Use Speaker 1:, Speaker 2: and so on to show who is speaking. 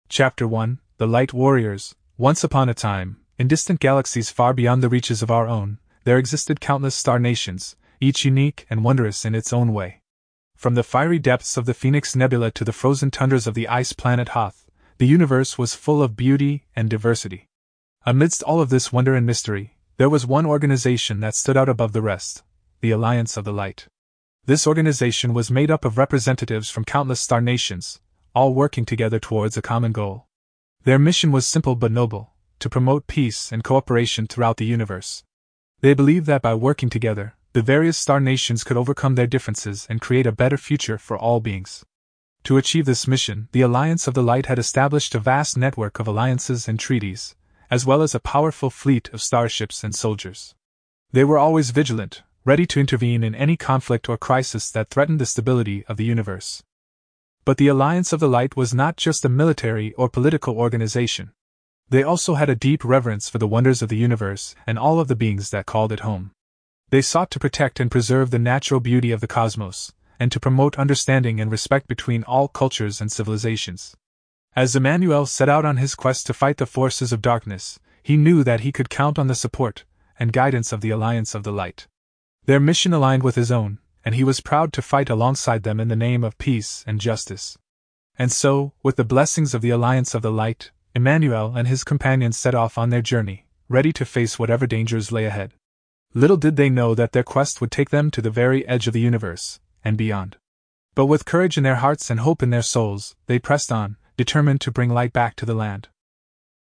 Speaker 1: Chapter 1: The Light Warriors. Once upon a time, in distant galaxies far beyond the reaches of our own, there existed countless star nations, each unique and wondrous in its own way. From the fiery depths of the Phoenix Nebula to the frozen tundras of the ice planet Hoth, the universe was full of beauty and diversity. Amidst all of this wonder and mystery, there was one organization that stood out above the rest: the Alliance of the Light. This organization was made up of representatives from countless star nations, all working together towards a common goal. Their mission was simple but noble: to promote peace and cooperation throughout the universe. They believed that by working together, the various star nations could overcome their differences and create a better future for all beings. To achieve this mission, the Alliance of the Light had established a vast network of alliances and treaties, as well as a powerful fleet of starships and soldiers. They were always vigilant, ready to intervene in any conflict or crisis that threatened the stability of the universe. But the Alliance of the Light was not just a military or political organization. They also had a deep reverence for the wonders of the universe and all of the beings that called it home. They sought to protect and preserve the natural beauty of the cosmos, and to promote understanding and respect between all cultures and civilizations. As Emmanuel set out on his quest to fight the forces of darkness, he knew that he could count on the support and guidance of the Alliance of the Light. Their mission aligned with his own, and he was proud to fight alongside them in the name of peace and justice. And so, with the blessings of the Alliance of the Light, Emmanuel and his companions set off on their journey, ready to face whatever dangers lay ahead. Little did they know that their quest would take them to the very edge of the universe, and beyond. But with courage in their hearts and hope in their souls, they pressed on, determined to bring light back to the land.